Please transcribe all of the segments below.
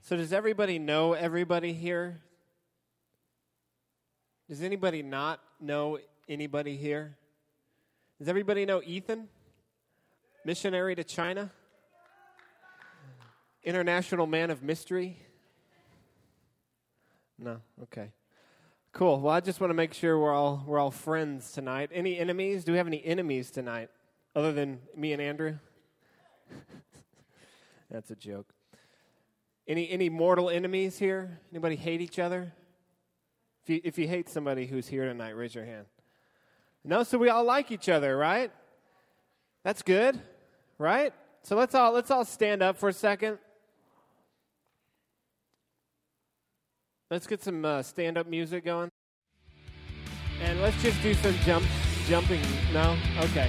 So does everybody know everybody here? Does anybody not know anybody here? Does everybody know Ethan? Missionary to China? International man of mystery? No, okay. Cool. Well, I just want to make sure we're all friends tonight. Any enemies? Do we have any enemies tonight other than me and Andrew? That's a joke. Any mortal enemies here? Anybody hate each other? If you hate somebody who's here tonight, raise your hand. No, so we all like each other, right? That's good, right? So let's all stand up for a second. Let's get some stand-up music going. And let's just do some jumping. No? Okay.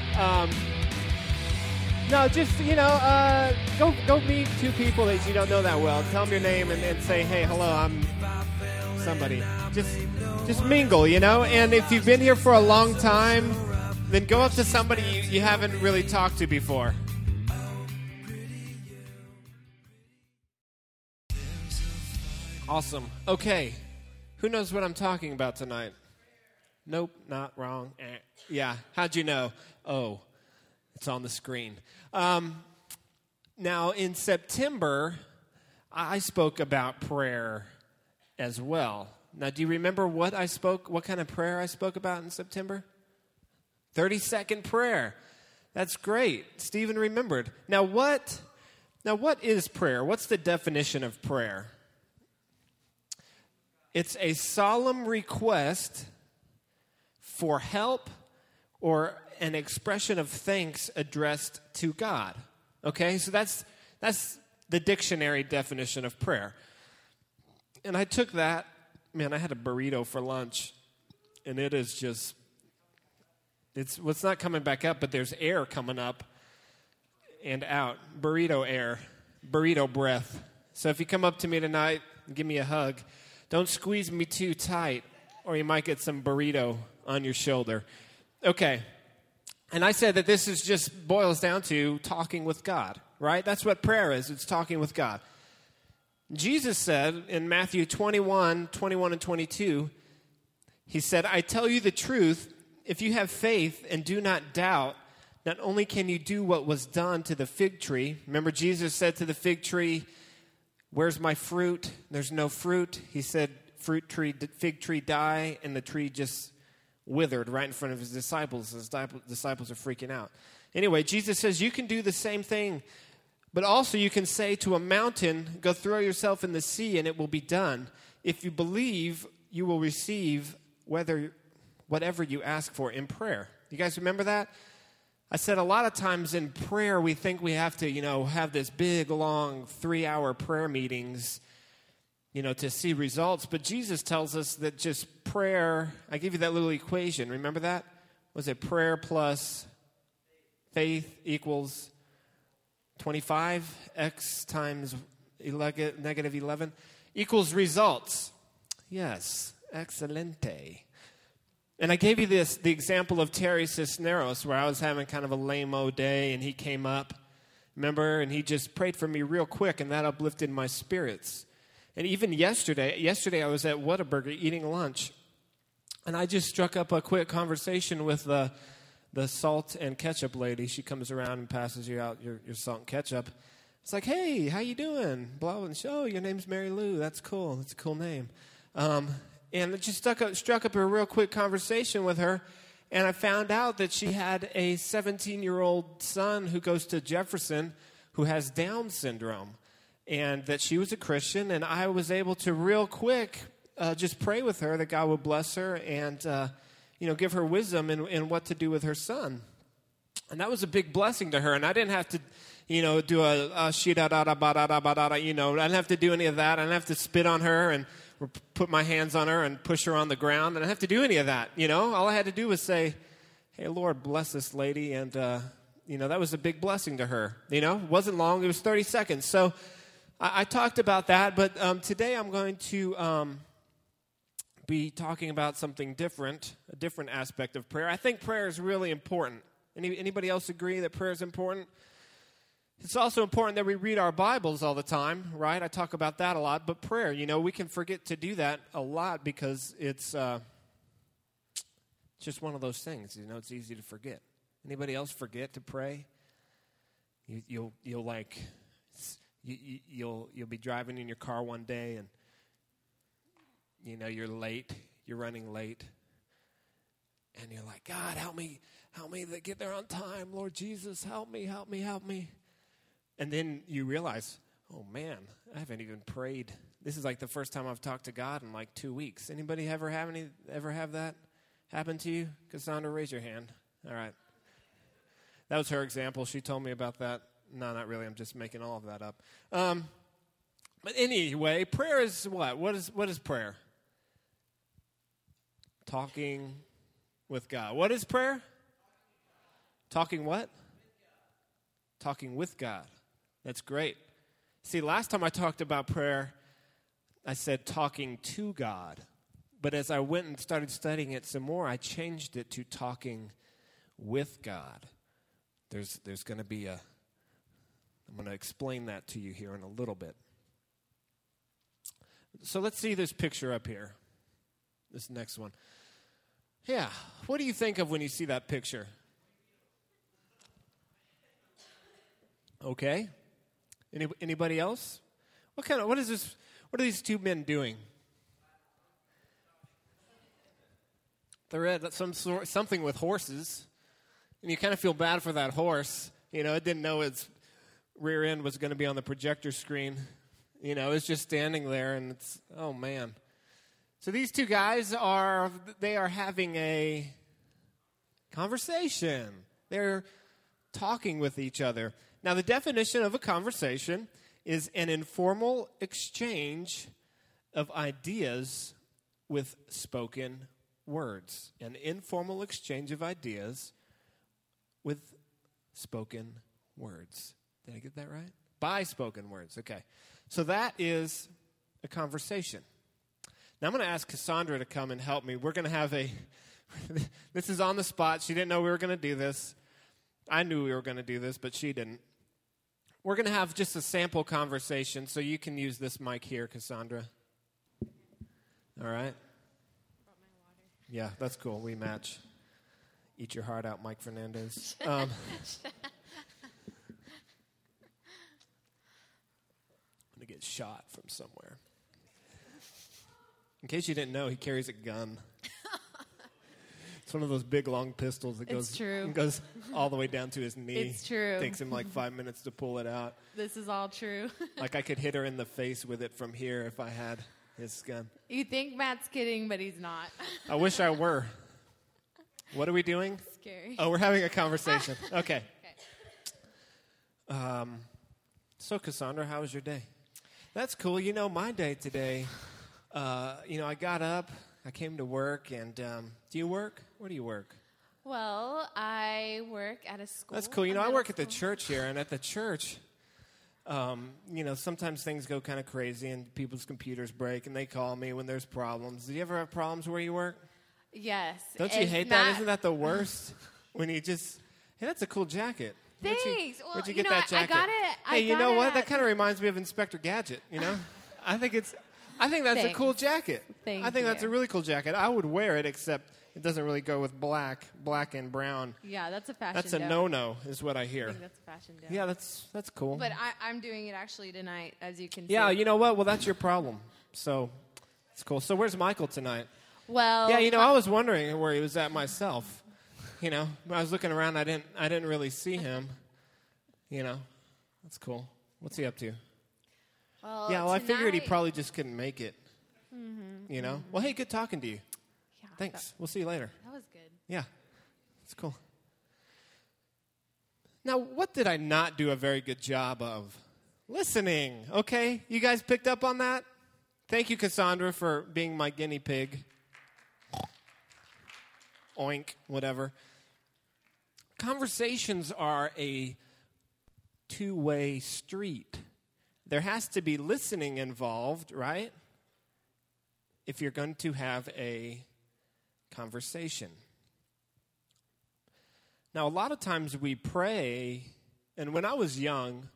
No, just, go meet two people that you don't know that well. Tell them your name and say, hey, hello, I'm somebody. Just mingle, And if you've been here for a long time, then go up to somebody you haven't really talked to before. Awesome. Okay. Who knows what I'm talking about tonight? Nope, not wrong. Yeah. How'd you know? Oh, it's on the screen. Now, in September, I spoke about prayer as well. Now, do you remember what kind of prayer I spoke about in September? 30-second prayer. That's great. Stephen remembered. Now what is prayer? What's the definition of prayer? It's a solemn request for help or an expression of thanks addressed to God. Okay? So that's the dictionary definition of prayer. And I took that, man, I had a burrito for lunch, and it is just, it's not coming back up, but there's air coming up and out. Burrito air, burrito breath. So if you come up to me tonight and give me a hug, don't squeeze me too tight, or you might get some burrito on your shoulder. Okay. And I said that this is just boils down to talking with God, right? That's what prayer is. It's talking with God. Jesus said in Matthew 21 and 22, he said, I tell you the truth, if you have faith and do not doubt, not only can you do what was done to the fig tree. Remember, Jesus said to the fig tree, where's my fruit? There's no fruit. He said, fig tree die, and the tree just withered right in front of his disciples. His disciples are freaking out. Anyway, Jesus says you can do the same thing, but also you can say to a mountain, go throw yourself in the sea, and it will be done. If you believe, you will receive whatever you ask for in prayer. You guys remember that? I said a lot of times in prayer we think we have to, have this big, long 3-hour prayer meetings, to see results. But Jesus tells us that just prayer, I give you that little equation. Remember that? Was it prayer plus faith equals 25? X times negative 11 equals results. Yes, excelente. And I gave you the example of Terry Cisneros, where I was having kind of a lame-o day, and he came up, remember, and he just prayed for me real quick, and that uplifted my spirits. And even yesterday I was at Whataburger eating lunch, and I just struck up a quick conversation with the salt and ketchup lady. She comes around and passes you out your salt and ketchup. It's like, hey, how you doing? Blah, blah, oh, your name's Mary Lou. That's cool. That's a cool name. And it just struck up a real quick conversation with her, and I found out that she had a 17-year-old son who goes to Jefferson who has Down syndrome, and that she was a Christian, and I was able to real quick just pray with her that God would bless her and give her wisdom in what to do with her son. And that was a big blessing to her, and I didn't have to do a shi-da-da-da-ba-da-da-ba-da-da, I didn't have to do any of that. I didn't have to spit on her and put my hands on her and push her on the ground. I didn't have to do any of that, All I had to do was say, hey, Lord, bless this lady. And, that was a big blessing to her. It wasn't long. It was 30 seconds. So I talked about that. But today I'm going to be talking about something different, a different aspect of prayer. I think prayer is really important. Anybody else agree that prayer is important? It's also important that we read our Bibles all the time, right? I talk about that a lot. But prayer, we can forget to do that a lot because it's just one of those things. It's easy to forget. Anybody else forget to pray? You'll be driving in your car one day and you're late. You're running late. And you're like, God, help me to get there on time. Lord Jesus, help me. And then you realize, oh man, I haven't even prayed. This is like the first time I've talked to God in like 2 weeks. Anybody ever have that happen to you? Cassandra, raise your hand. All right. That was her example. She told me about that. No, not really. I'm just making all of that up. But anyway, prayer is what? What is prayer? Talking with God. What is prayer? Talking what? Talking with God. That's great. See, last time I talked about prayer, I said talking to God. But as I went and started studying it some more, I changed it to talking with God. There's going to be I'm going to explain that to you here in a little bit. So let's see this picture up here. This next one. Yeah, what do you think of when you see that picture? Okay. Anybody else? What is this? What are these two men doing? They're at something with horses, and you kind of feel bad for that horse. It didn't know its rear end was going to be on the projector screen. It's just standing there, and it's, oh man. So these two guys are having a conversation. They're talking with each other. Now, the definition of a conversation is an informal exchange of ideas with spoken words. An informal exchange of ideas with spoken words. Did I get that right? By spoken words. Okay. So that is a conversation. Now, I'm going to ask Cassandra to come and help me. We're going to have this is on the spot. She didn't know we were going to do this. I knew we were going to do this, but she didn't. We're going to have just a sample conversation, so you can use this mic here, Cassandra. All right? Yeah, that's cool. We match. Eat your heart out, Mike Fernandez. I'm going to get shot from somewhere. In case you didn't know, he carries a gun. It's one of those big, long pistols that goes all the way down to his knee. It's true. It takes him like 5 minutes to pull it out. This is all true. Like I could hit her in the face with it from here if I had his gun. You think Matt's kidding, but he's not. I wish I were. What are we doing? Scary. Oh, we're having a conversation. Okay. So, Cassandra, how was your day? That's cool. My day today, I got up. I came to work, and do you work? Where do you work? Well, I work at a school. That's cool. I work at the church here, and at the church, sometimes things go kind of crazy, and people's computers break, and they call me when there's problems. Do you ever have problems where you work? Yes. Don't you hate that? Isn't that the worst? When you just, hey, that's a cool jacket. Thanks. Where'd you get that jacket? I got it. Hey, you know what? That kind of reminds me of Inspector Gadget, I think that's a cool jacket. I think that's a really cool jacket. I would wear it, except it doesn't really go with black and brown. Yeah, that's a fashion That's a no-no, is what I hear. I think that's a fashion down. Yeah, that's cool. But I'm doing it actually tonight, as you can see. Yeah, you know what? Well, that's your problem. So, it's cool. So, where's Michael tonight? Well, yeah, I was wondering where he was at myself. When I was looking around, I didn't really see him. That's cool. What's he up to? Well, I figured he probably just couldn't make it. Well, hey, good talking to you. Yeah, Thanks. We'll see you later. That was good. Yeah, that's cool. Now, what did I not do a very good job of? Listening, okay? You guys picked up on that? Thank you, Cassandra, for being my guinea pig. Oink, whatever. Conversations are a two-way street. There has to be listening involved, right? If you're going to have a conversation. Now, a lot of times we pray And when I was younger,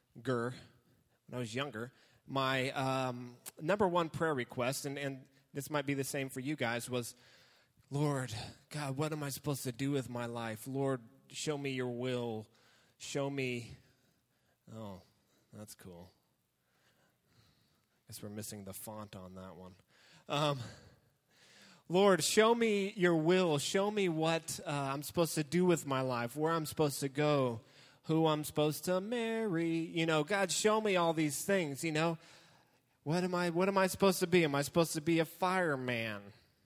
my number one prayer request, and this might be the same for you guys, was, Lord, God, what am I supposed to do with my life? Lord, show me your will. Show me. Oh, that's cool. Guess we're missing the font on that one. Lord, show me your will. Show me what I'm supposed to do with my life, where I'm supposed to go, who I'm supposed to marry. God, show me all these things, What am I supposed to be? Am I supposed to be a fireman?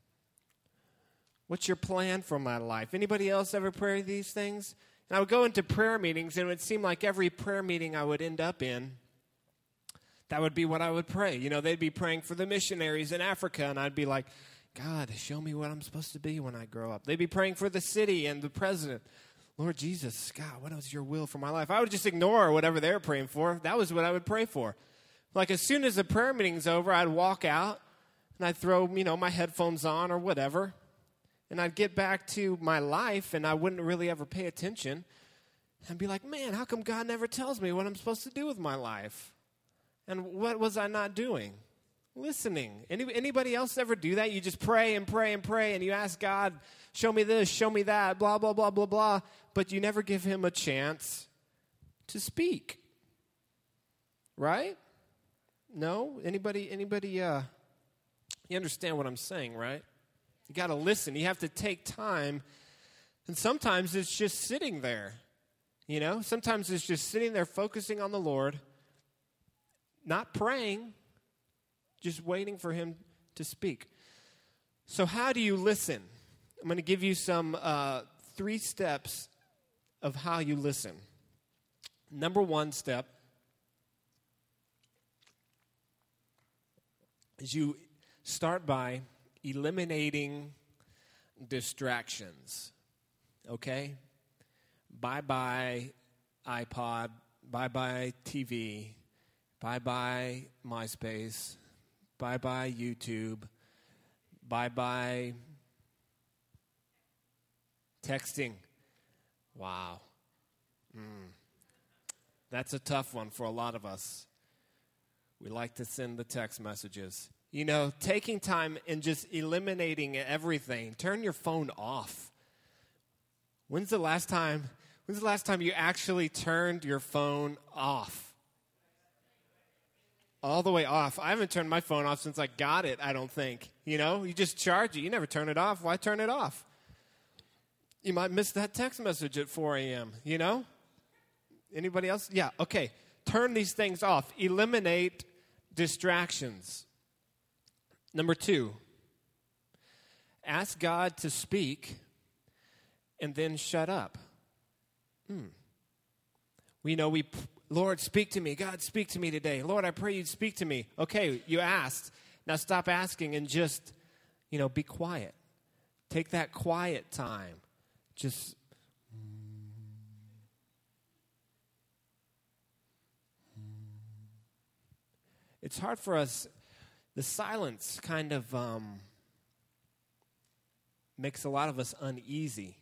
What's your plan for my life? Anybody else ever pray these things? And I would go into prayer meetings, and it would seem like every prayer meeting I would end up in, that would be what I would pray. They'd be praying for the missionaries in Africa, and I'd be like, God, show me what I'm supposed to be when I grow up. They'd be praying for the city and the president. Lord Jesus, God, what is your will for my life? I would just ignore whatever they were praying for. That was what I would pray for. Like as soon as the prayer meeting's over, I'd walk out, and I'd throw, my headphones on or whatever, and I'd get back to my life, and I wouldn't really ever pay attention. And be like, man, how come God never tells me what I'm supposed to do with my life? And what was I not doing? Listening. Anybody else ever do that? You just pray and pray and pray, and you ask God, show me this, show me that, blah, blah, blah, blah, blah, but you never give him a chance to speak. Right? No? Anybody, you understand what I'm saying, right? You got to listen. You have to take time, and sometimes it's just sitting there. Sometimes it's just sitting there focusing on the Lord, not praying, just waiting for him to speak. So how do you listen? I'm going to give you some 3 steps of how you listen. Number 1 step is you start by eliminating distractions, okay? Bye-bye iPod, bye-bye TV, bye-bye MySpace, bye-bye YouTube, bye-bye texting. Wow. That's a tough one for a lot of us. We like to send the text messages. Taking time and just eliminating everything. Turn your phone off. When's the last time you actually turned your phone off? All the way off. I haven't turned my phone off since I got it, I don't think. You just charge it. You never turn it off. Why turn it off? You might miss that text message at 4 a.m., Anybody else? Yeah, okay. Turn these things off. Eliminate distractions. Number 2, ask God to speak and then shut up. Lord, speak to me. God, speak to me today. Lord, I pray you'd speak to me. Okay, you asked. Now stop asking and just, be quiet. Take that quiet time. Just it's hard for us. The silence kind of makes a lot of us uneasy,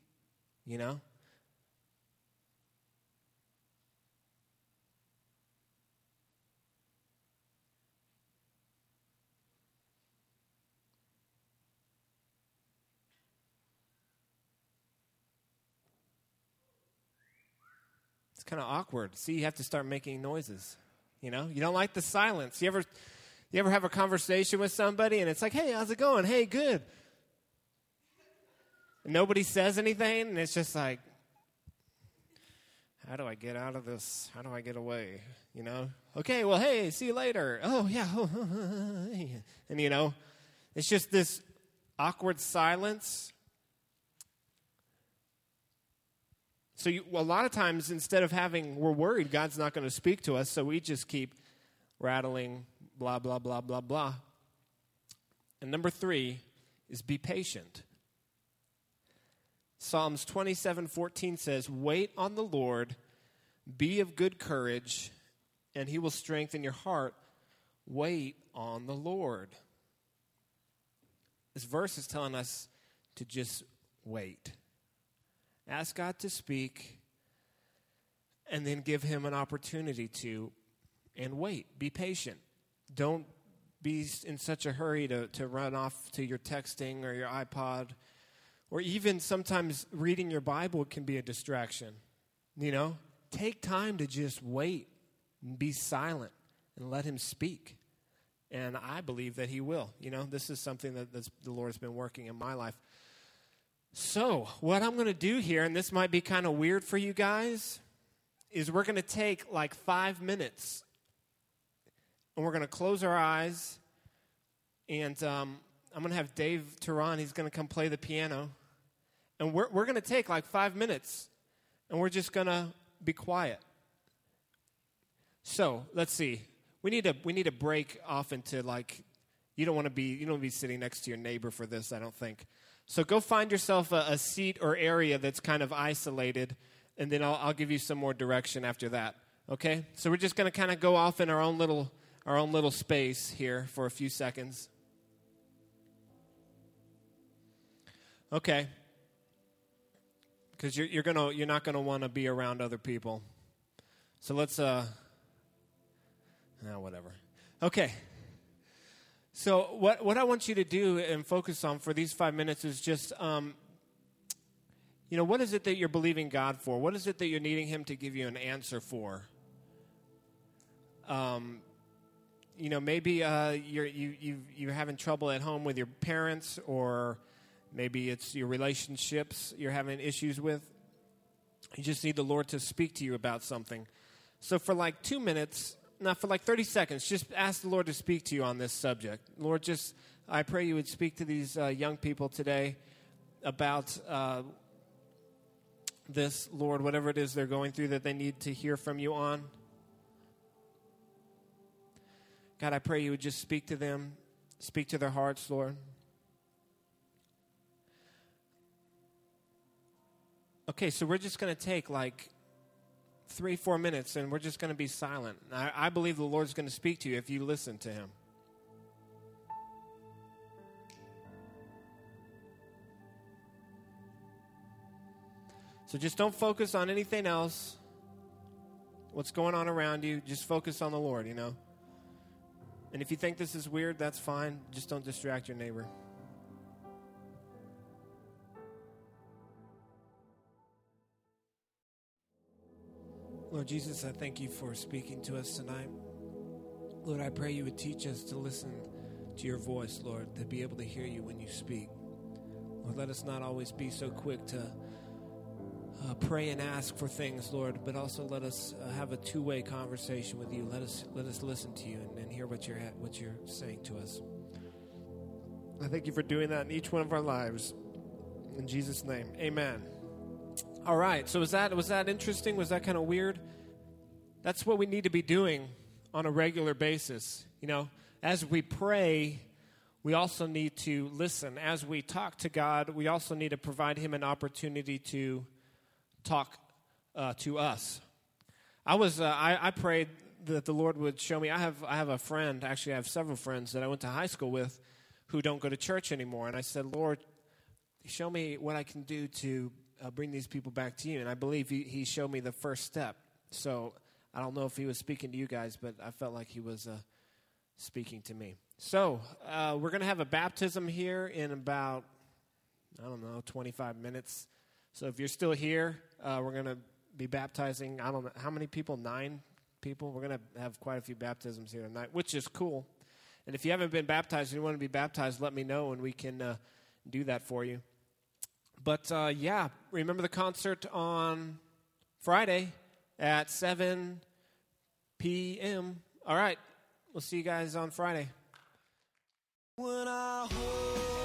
It's kind of awkward. See, you have to start making noises. You don't like the silence. You ever have a conversation with somebody and it's like, hey, how's it going? Hey, good. And nobody says anything, and it's just like, how do I get out of this? How do I get away? Okay, well, hey, see you later. Oh, yeah. And, it's just this awkward silence. So a lot of times, instead of we're worried God's not going to speak to us, so we just keep rattling, blah, blah, blah, blah, blah. And number 3 is be patient. Psalms 27:14 says, wait on the Lord, be of good courage, and he will strengthen your heart. Wait on the Lord. This verse is telling us to just wait. Ask God to speak, and then give him an opportunity to, and wait. Be patient. Don't be in such a hurry to run off to your texting or your iPod, or even sometimes reading your Bible can be a distraction. Take time to just wait and be silent and let him speak. And I believe that he will. This is something that the Lord's been working in my life. So what I'm going to do here, and this might be kind of weird for you guys, is we're going to take like 5 minutes, and we're going to close our eyes, and I'm going to have Dave Turan, he's going to come play the piano, and we're going to take like 5 minutes, and we're just going to be quiet. So let's see. We need to break off into you don't want to be sitting next to your neighbor for this, I don't think. So go find yourself a seat or area that's kind of isolated, and then I'll give you some more direction after that. Okay? So we're just going to kind of go off in our own little space here for a few seconds. Okay. Because you're not gonna want to be around other people. So let's whatever. Okay. So what I want you to do and focus on for these 5 minutes is just, what is it that you're believing God for? What is it that you're needing him to give you an answer for? Maybe you're having trouble at home with your parents, or maybe it's your relationships you're having issues with. You just need the Lord to speak to you about something. So for like 2 minutes, for like 30 seconds, just ask the Lord to speak to you on this subject. Lord, I pray you would speak to these young people today about this, Lord, whatever it is they're going through that they need to hear from you on. God, I pray you would just speak to them, speak to their hearts, Lord. Okay, so we're just going to take like 3-4 minutes, and we're just going to be silent. I believe the Lord's going to speak to you if you listen to him. So just don't focus on anything else, what's going on around you. Just focus on the Lord, And if you think this is weird, that's fine. Just don't distract your neighbor. Lord Jesus, I thank you for speaking to us tonight. Lord, I pray you would teach us to listen to your voice, Lord, to be able to hear you when you speak. Lord, let us not always be so quick to pray and ask for things, Lord, but also let us have a two-way conversation with you. Let us listen to you and hear what you're saying to us. I thank you for doing that in each one of our lives. In Jesus' name, amen. All right, so was that interesting? Was that kind of weird? That's what we need to be doing on a regular basis. As we pray, we also need to listen. As we talk to God, we also need to provide him an opportunity to talk to us. I prayed that the Lord would show me. I have a friend, actually I have several friends that I went to high school with who don't go to church anymore. And I said, Lord, show me what I can do to bring these people back to you. And I believe he showed me the first step. So I don't know if he was speaking to you guys, but I felt like he was speaking to me. So we're going to have a baptism here in about, 25 minutes. So if you're still here, we're going to be baptizing, I don't know, how many people? 9 people? We're going to have quite a few baptisms here tonight, which is cool. And if you haven't been baptized and you want to be baptized, let me know and we can do that for you. But, remember the concert on Friday at 7 p.m. All right, we'll see you guys on Friday. When I hold